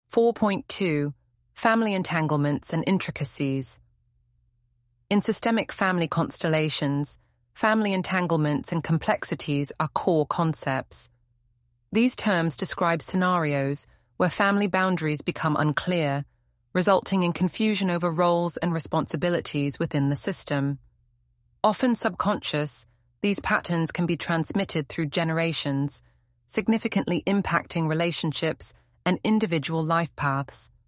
4.2 Family Entanglements and Intricacies. In systemic family constellations, family entanglements and complexities are core concepts. These terms describe scenarios where family boundaries become unclear, resulting in confusion over roles and responsibilities within the system. Often subconscious, these patterns can be transmitted through generations, significantly impacting relationships and individual life paths.